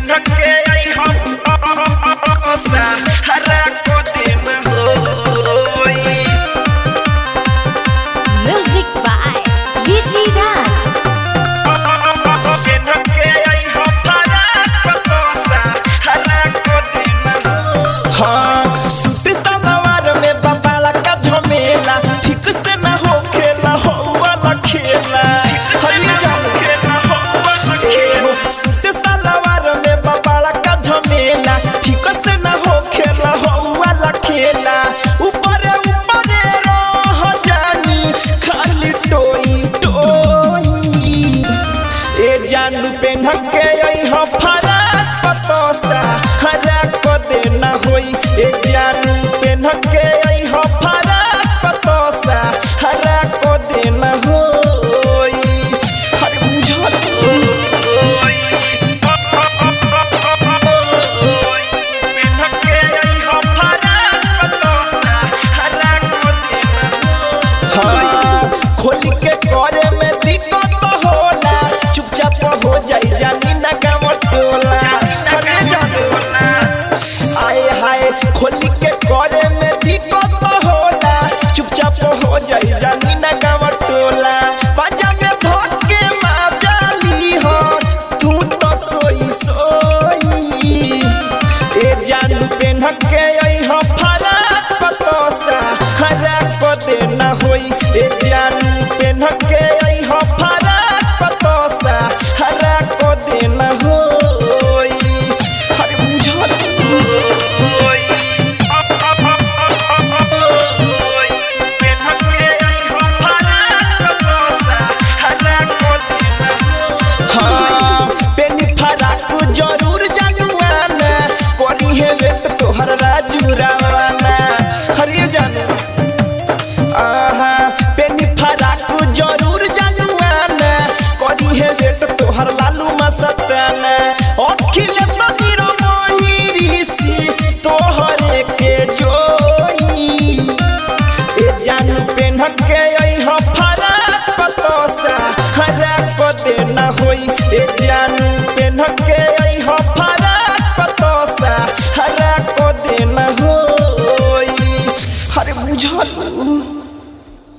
Music by Rishi Raj. हाँ सलवार में बाबाला का झमेला ठीक से ना हो खेला हो वाला खेला सलवार में बाबाला का झमेला ठीक से ना हो खेला हो वाला खेला ऊपर ऊपर रह जानी खाली टोई टोई ए जानू पे ढके यहाँ फराक पतोसा हरा को देना होई ए जानू पे ढके यहाँ फराक पतोसा हरा को देना होई हर बुझत खोली के करे में दिक्कत होला चुपचाप हो जाई जानी ना गाँव टोला आए हाय खोली के करे में दिक्कत होला चुपचाप हो जाई जानी ना गाँव टोला बाजा में धोके माजाली हो तू तो सोई सोई ए जानू पे ढके यहाँ फराक पतोसा हरा को देना होई ए जानू पे ढके यहाँ फराक पतोसा हरा को देना होई हर बुझत हाँ पेनी फराक जरूर जानुआना कोनी है वेट तोहर राजू रावाना हरियो जानू आहा पेनी फराक जरूर जानुआना कोनी है वेट तोहर लालू मस्ताना अखिलेश नीरो मोहिरीसी तोहरे के जोई ए जानू पे ढके यहाँ फराक पतोसा हरा को देना होई ए जानू पे ढके यहाँ